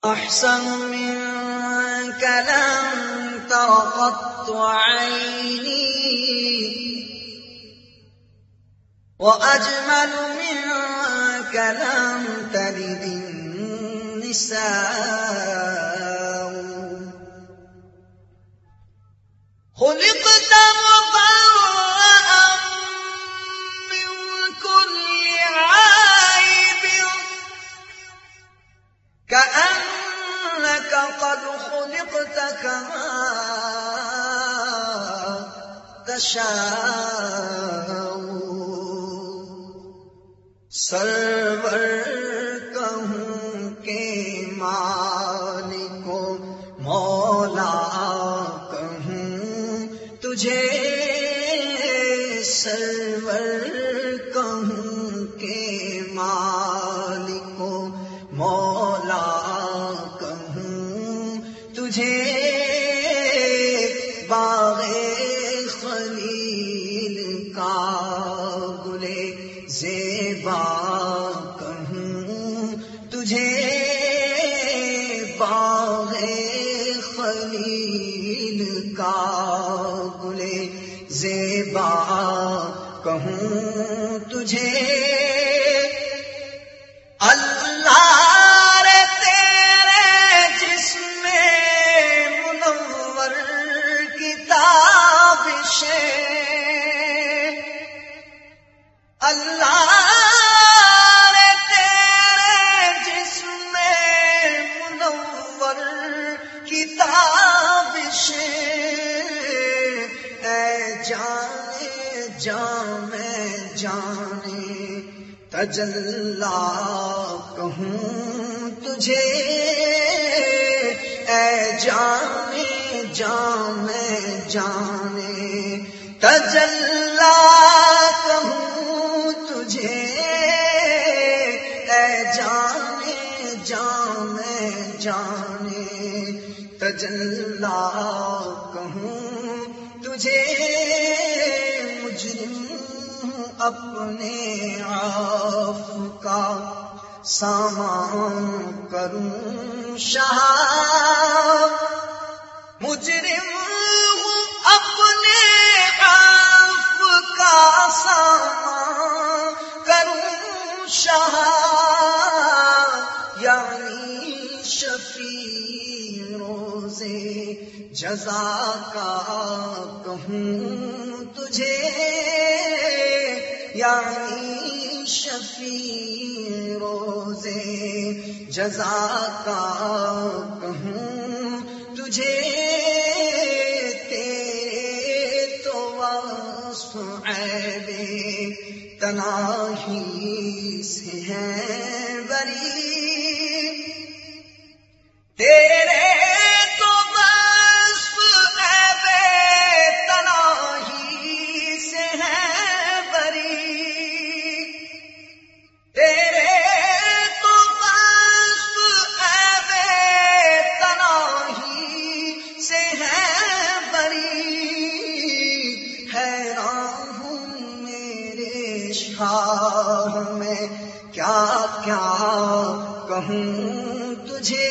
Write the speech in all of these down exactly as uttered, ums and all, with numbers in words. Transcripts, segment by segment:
أحسن منك لم تر قط عيني وأجمل منك لم تلد النساء خلقت مبرأ من كل عيب كأنك قد خلقت كما تشاء سرور کہوں کہ مالک مولا کہوں تجھے سرور کہوں کہ مالک مولا کہوں تجھے باغ خلیل کا گلے زیبا کہوں تجھے باغ خلیل کا گلے زیبا کہوں تجھے اللہ رے تیرے جسم منور کتابش اللہ رے تیرے جسم منور کتابش اے جانے جامع جانے تجلا کہوں تجھے اے جانے جامع جانے تجلا کہوں تجھے اے جانے جامع جانے تجلا کہوں تجھے مجرم اپنے عفو کا سامان کروں شاہ مجرم اپنے عفو کا سامان کروں شاہ یعنی شفیع روزے جزا کا کہوں تجھے یعنی شفیع روزے جزا کا کہوں تجھے تیرے تو وصف عیب تناہی سے ہیں بری تیرے تو وصف عیب تناہی سے ہیں بری تیرے تو وصف عیب تناہی سے ہیں بری حیران ہوں میرے شاہ میں کیا کیا کہوں تجھے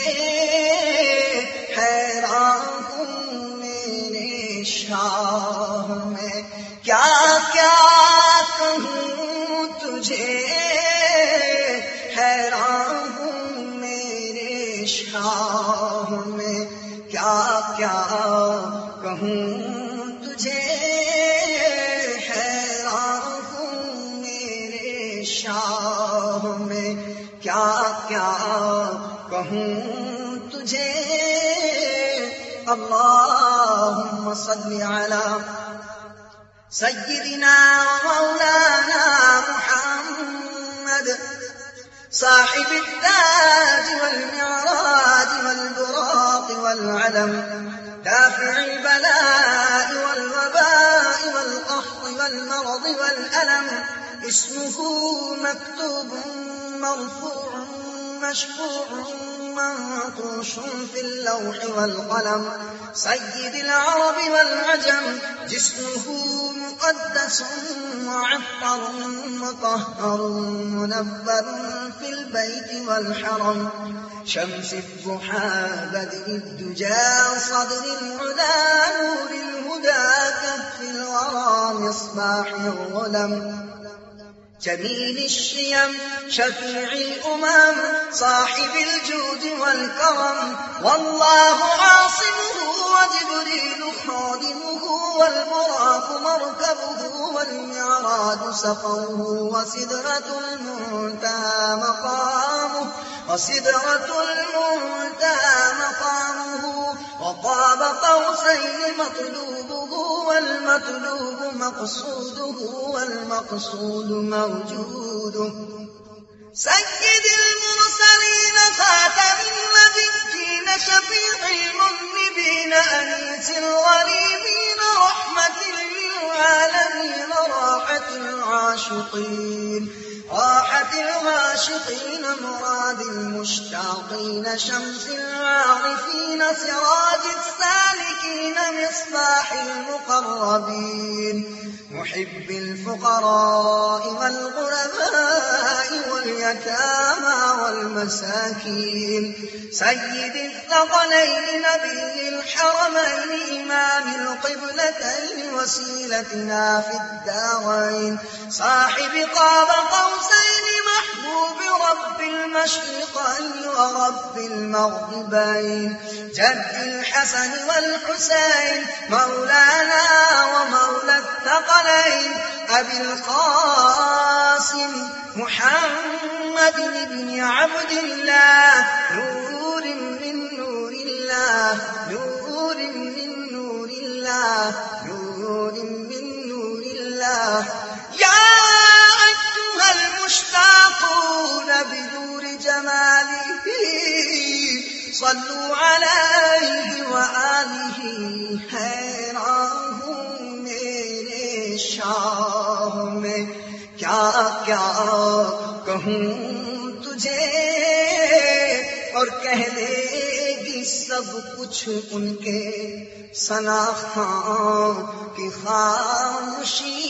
حیران ہوں میرے شاہ میں کیا کیا کہوں تجھے حیران ہوں میرے شاہ میں کیا کیا کہوں تجھے حیران ہوں میرے شاہ میں کیا کیا کہوں تجھے اللہم صلی علی سیدنا مولانا محمد صاحب التاج والمعراج والبراق والعلم دافع البلاء والوباء والقحط والمرض والألم اسمه مكتوب مرفوع مشفوع منقوش في اللوح والقلم سيد العرب والعجم جسمه مقدس معطر مطهر منبر في البيت والحرم شمس الضحى بدء الدجى صدر العلا نور الهدى كف الورى مصباح الظلم جميل الشيم شفيع الأمم صاحب الجود والكرم والله عاصمه وجبريل خادمه والبراق مركبه والمعراج سقره وسدرة المنتهى مقامه وسدرة المنتهى مقامه وقاب قوسين مطلوبه والمطلوب مقصوده والمقصود موجوده سيد المرسلين خاتم النبيين شفيع المذنبين أنيس الغريبين رحمة للعالمين راحة العاشقين راحة العاشقين مراد المشتاقين شمس العارفين سراج السالكين مصباح المقربين محب الفقراء والغرباء واليتامى والمساكين سيد الثقلين نبي الحرمين إمام القبلتين وسيلتنا في الدارين صاحب قاب قوسين محبوب رب المشرقين ورب المغربين جد الحسن والحسين مولانا ومولى الثقلين أبي القاسم محمد بن عبد الله نور من نور الله نور من نور الله نور من نور الله يا أيها المشتاقون بدور جماله صلوا عليه وآله حیران ہوں میرے شاہ میں کیا کیا کہوں تجھے اور کہہ دے گی سب کچھ ان کے ثنا خاں کی خاموشی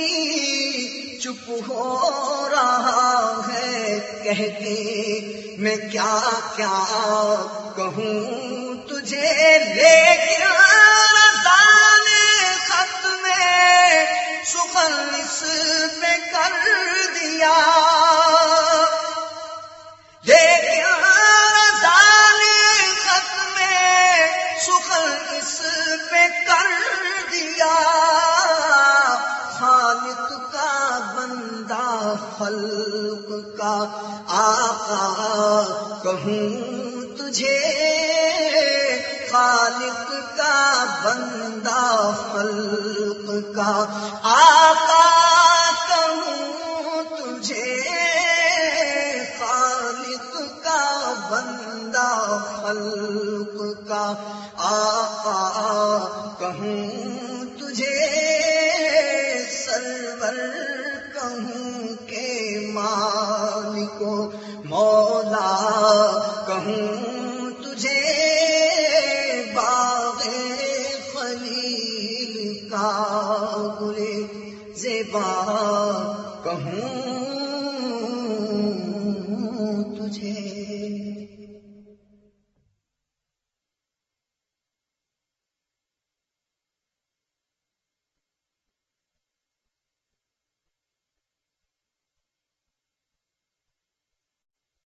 چپ ہو رہا ہے کہہ کے میں کیا کیا کہوں تجھے لیکن رضا نے خط میں سخن اس پہ کر دیا لیکن رضا نے خط میں سخن اس پہ کر دیا خالق کا بندہ خلق کا آقا کہوں تجھے خالق کا بندہ خلق کا آقا کہوں تجھے خالق کا بندہ خلق کا آقا کہوں تجھے سرور کہوں کہ مالک مولا کہوں تجھے باغ خلیل کا گلے زیبا کہوں تجھے